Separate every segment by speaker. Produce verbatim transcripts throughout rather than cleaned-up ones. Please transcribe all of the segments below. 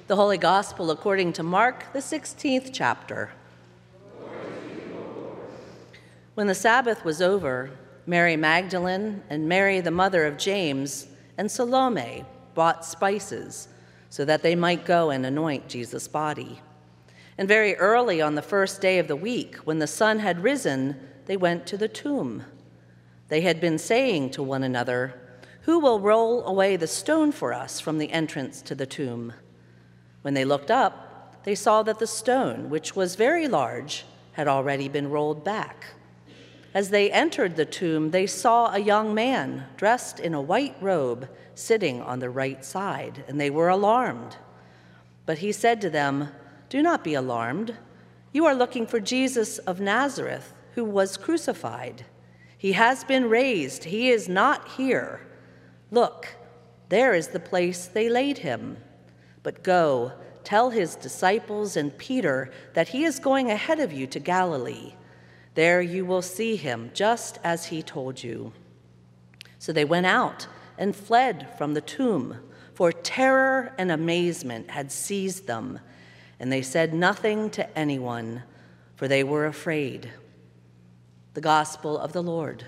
Speaker 1: The Holy Gospel according to Mark, the sixteenth chapter. When the Sabbath was over, Mary Magdalene and Mary, the mother of James, and Salome bought spices so that they might go and anoint Jesus' body. And very early on the first day of the week, when the sun had risen, they went to the tomb. They had been saying to one another, "Who will roll away the stone for us from the entrance to the tomb?" When they looked up, they saw that the stone, which was very large, had already been rolled back. As they entered the tomb, they saw a young man dressed in a white robe sitting on the right side, and they were alarmed. But he said to them, "Do not be alarmed. You are looking for Jesus of Nazareth, who was crucified. He has been raised. He is not here. Look, there is the place they laid him. But go, tell his disciples and Peter that he is going ahead of you to Galilee. There you will see him, just as he told you." So they went out and fled from the tomb, for terror and amazement had seized them, and they said nothing to anyone, for they were afraid. The Gospel of the Lord.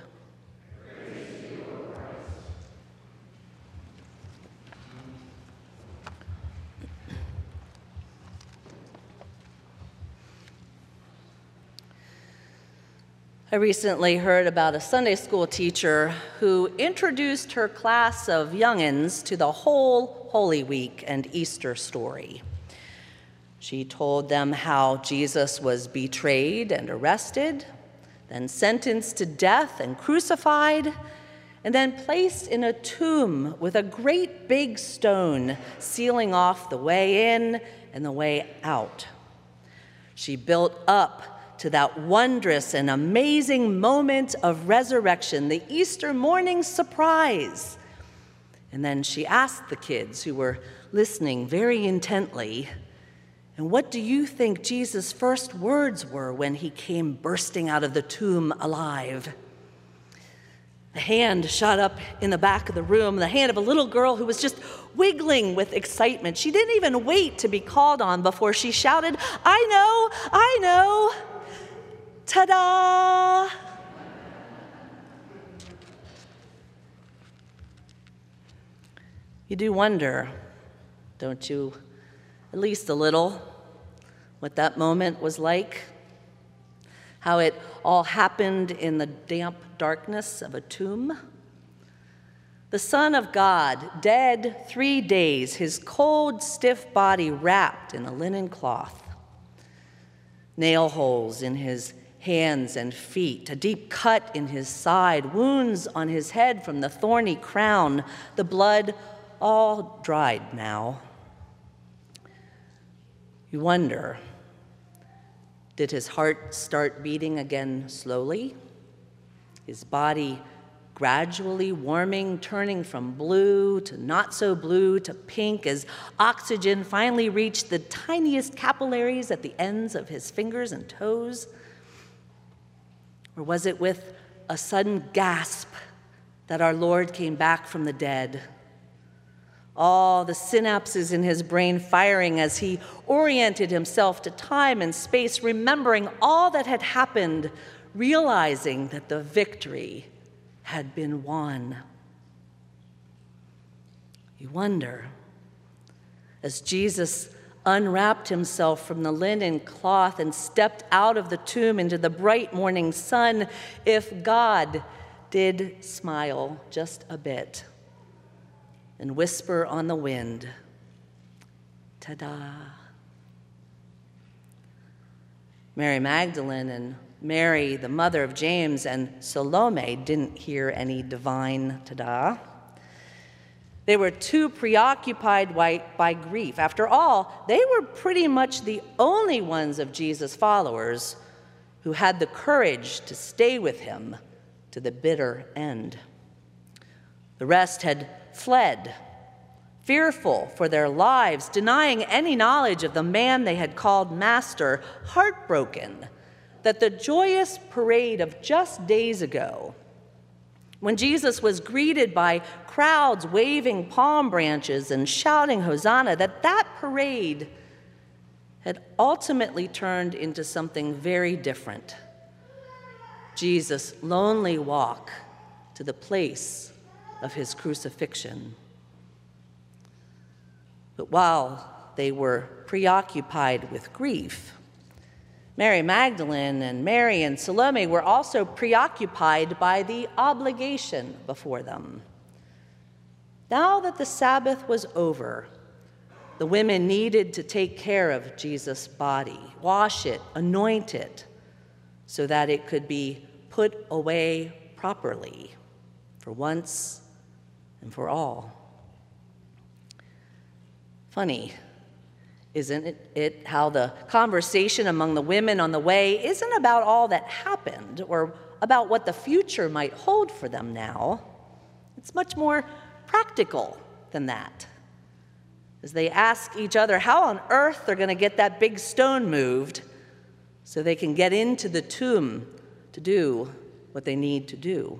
Speaker 1: I recently heard about a Sunday school teacher who introduced her class of youngins to the whole Holy Week and Easter story. She told them how Jesus was betrayed and arrested, then sentenced to death and crucified, and then placed in a tomb with a great big stone sealing off the way in and the way out. She built up to that wondrous and amazing moment of resurrection, the Easter morning surprise. And then she asked the kids who were listening very intently, "And what do you think Jesus' first words were when he came bursting out of the tomb alive?" A hand shot up in the back of the room, the hand of a little girl who was just wiggling with excitement. She didn't even wait to be called on before she shouted, "I know, I know. Ta-da!" You do wonder, don't you, at least a little, what that moment was like? How it all happened in the damp darkness of a tomb? The Son of God, dead three days, his cold, stiff body wrapped in a linen cloth. Nail holes in his hands and feet, a deep cut in his side, wounds on his head from the thorny crown, the blood all dried now. You wonder, did his heart start beating again slowly? His body gradually warming, turning from blue to not so blue to pink as oxygen finally reached the tiniest capillaries at the ends of his fingers and toes? Or was it with a sudden gasp that our Lord came back from the dead? All the synapses in his brain firing as he oriented himself to time and space, remembering all that had happened, realizing that the victory had been won. You wonder, as Jesus unwrapped himself from the linen cloth and stepped out of the tomb into the bright morning sun, if God did smile just a bit and whisper on the wind, "Ta-da." Mary Magdalene and Mary, the mother of James, and Salome didn't hear any divine ta-da. They were too preoccupied by, by grief. After all, they were pretty much the only ones of Jesus' followers who had the courage to stay with him to the bitter end. The rest had fled, fearful for their lives, denying any knowledge of the man they had called master, heartbroken that the joyous parade of just days ago When Jesus was greeted by crowds waving palm branches and shouting Hosanna, that that parade had ultimately turned into something very different. Jesus' lonely walk to the place of his crucifixion. But while they were preoccupied with grief, Mary Magdalene and Mary and Salome were also preoccupied by the obligation before them. Now that the Sabbath was over, the women needed to take care of Jesus' body, wash it, anoint it, so that it could be put away properly for once and for all. Funny, isn't it, it how the conversation among the women on the way isn't about all that happened or about what the future might hold for them now. It's much more practical than that. As they ask each other how on earth they're going to get that big stone moved so they can get into the tomb to do what they need to do.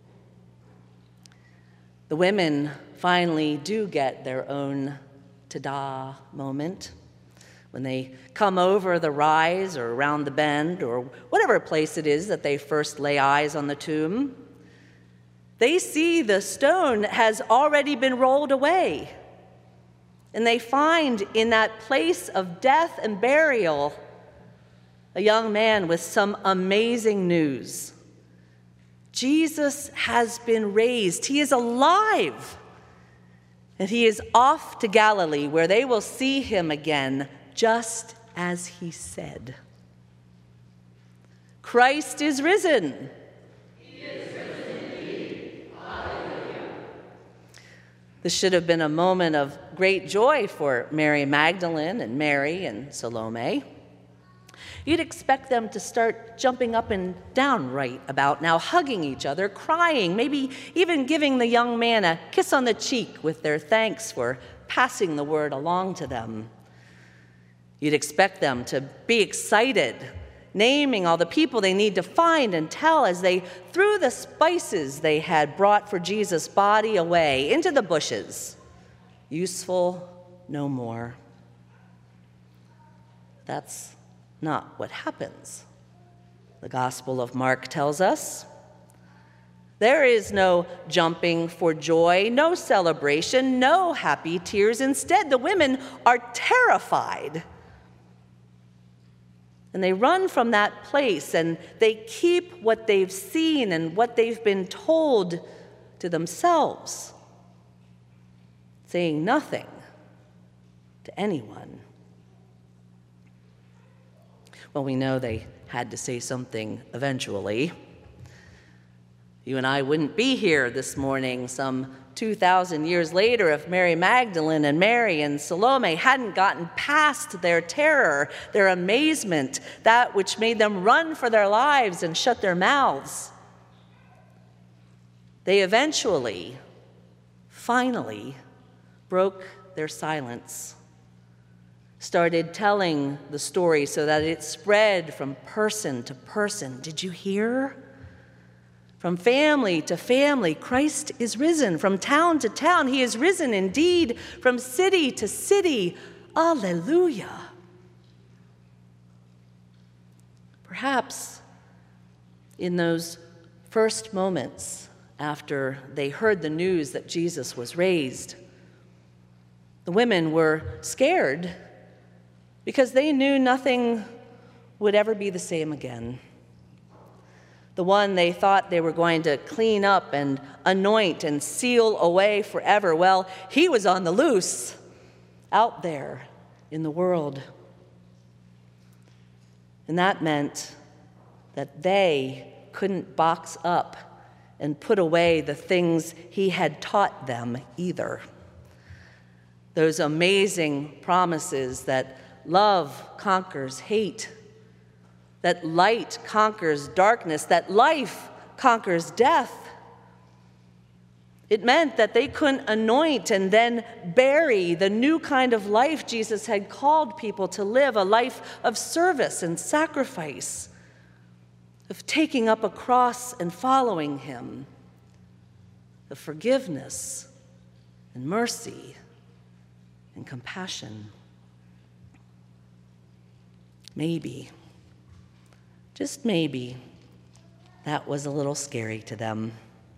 Speaker 1: The women finally do get their own ta-da moment when they come over the rise or around the bend or whatever place it is that they first lay eyes on the tomb. They see the stone has already been rolled away, and they find in that place of death and burial a young man with some amazing news. Jesus has been raised. He is alive. And he is off to Galilee, where they will see him again, just as he said. Christ is risen. He is risen indeed. Hallelujah. This should have been a moment of great joy for Mary Magdalene and Mary and Salome. You'd expect them to start jumping up and down right about now, hugging each other, crying, maybe even giving the young man a kiss on the cheek with their thanks for passing the word along to them. You'd expect them to be excited, naming all the people they need to find and tell as they threw the spices they had brought for Jesus' body away into the bushes. Useful no more. That's not what happens. The Gospel of Mark tells us there is no jumping for joy, no celebration, no happy tears. Instead, the women are terrified. And they run from that place and they keep what they've seen and what they've been told to themselves, saying nothing to anyone. Well, we know they had to say something eventually. You and I wouldn't be here this morning some two thousand years later if Mary Magdalene and Mary and Salome hadn't gotten past their terror, their amazement, that which made them run for their lives and shut their mouths. They eventually, finally, broke their silence, started telling the story so that it spread from person to person. Did you hear? From family to family, Christ is risen. From town to town, he is risen indeed. From city to city, alleluia. Perhaps in those first moments after they heard the news that Jesus was raised, the women were scared because they knew nothing would ever be the same again. The one they thought they were going to clean up and anoint and seal away forever, well, he was on the loose, out there in the world. And that meant that they couldn't box up and put away the things he had taught them either. Those amazing promises that love conquers hate, that light conquers darkness, that life conquers death. It meant that they couldn't anoint and then bury the new kind of life Jesus had called people to live, a life of service and sacrifice, of taking up a cross and following him. of forgiveness and mercy and compassion. Maybe, just maybe, that was a little scary to them.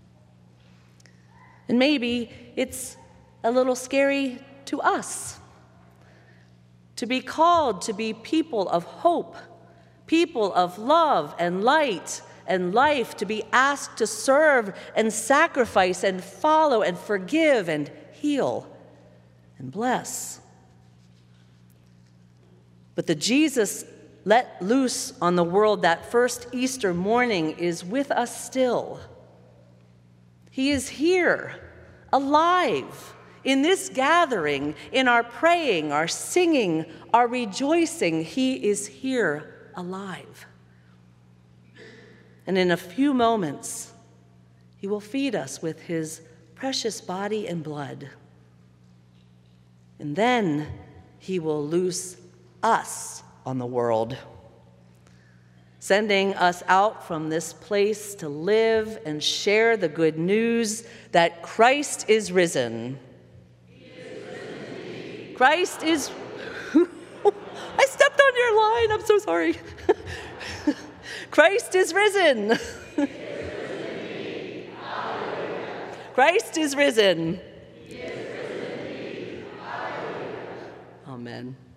Speaker 1: And maybe it's a little scary to us, to be called to be people of hope, people of love and light and life, to be asked to serve and sacrifice and follow and forgive and heal and bless. But the Jesus let loose on the world that first Easter morning is with us still. He is here, alive, in this gathering, in our praying, our singing, our rejoicing. He is here, alive. And in a few moments, he will feed us with his precious body and blood. And then he will loose us on the world, sending us out from this place to live and share the good news that Christ is risen. He is risen. Christ is... I stepped on your line, I'm so sorry. Christ is risen. He is risen. Christ is risen. He is risen. Amen.